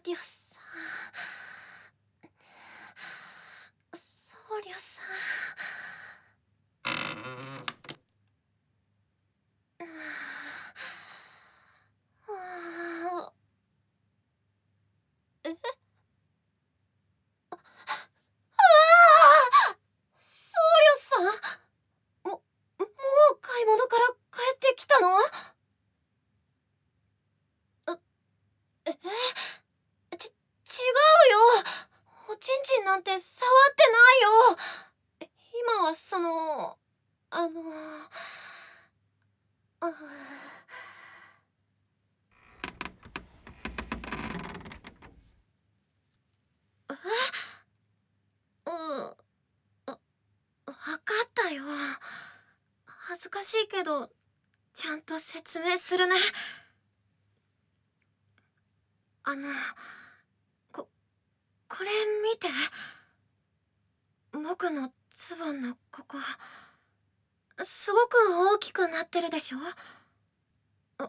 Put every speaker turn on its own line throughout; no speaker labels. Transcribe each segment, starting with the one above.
りょさん、僧侶さん。え僧侶さん、もう買い物から帰ってきたの？違うよ。おちんちんなんて触ってないよ。今はあのあうん、わかったよ。恥ずかしいけどちゃんと説明するね。あのここれ見て。僕のズボンのここすごく大きくなってるでしょ。うん、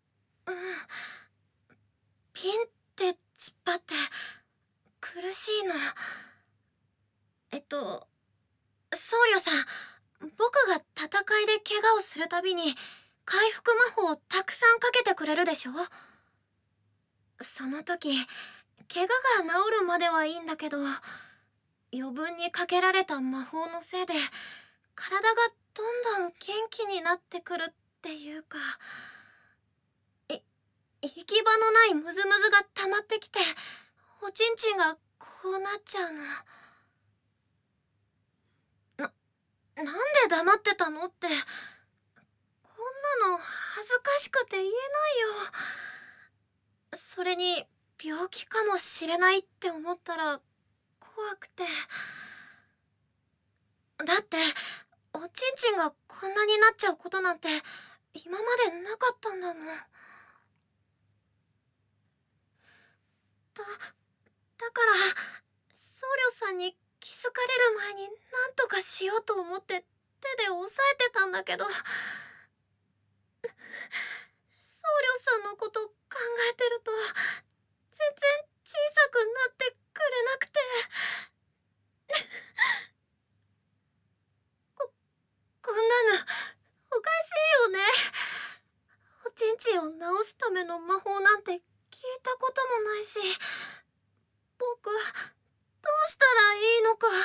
ピンって突っ張って苦しいの。僧侶さん、僕が戦いで怪我をするたびに回復魔法をたくさんかけてくれるでしょ。その時怪我が治るまではいいんだけど、余分にかけられた魔法のせいで体がどんどん元気になってくるっていうか、行き場のないムズムズが溜まってきて、おちんちんがこうなっちゃうの。なんで黙ってたのって、こんなの恥ずかしくて言えないよ。それに病気かもしれないって思ったら怖くて。だっておちんちんがこんなになっちゃうことなんて今までなかったんだもん。だから僧侶さんに気づかれる前に何とかしようと思って手で押さえてたんだけど、僧侶さんのこと考えてると全然小さくなってくれなくて。こんなのおかしいよね。おちんちんを治すための魔法なんて聞いたこともないし、僕どうしたらいいのか。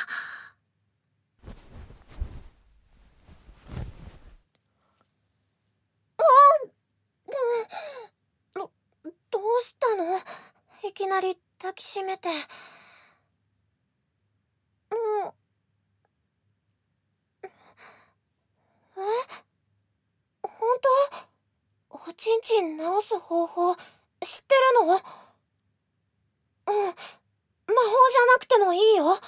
どどうしたの？いきなり抱きしめて。うん。本当？おちんちん治す方法知ってるの？うん、魔法じゃなくてもいいよ。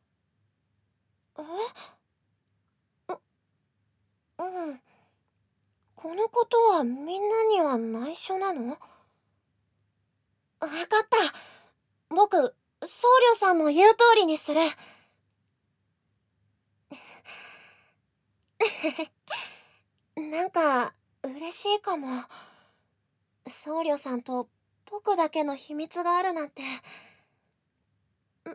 ううん。このことはみんなには内緒なの？わかった。僕、僧侶さんの言う通りにする。なんか嬉しいかも。僧侶さんと僕だけの秘密があるなんて。う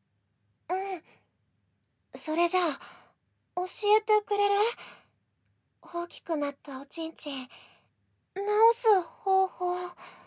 それじゃあ教えてくれる？大きくなったおちんちん治す方法。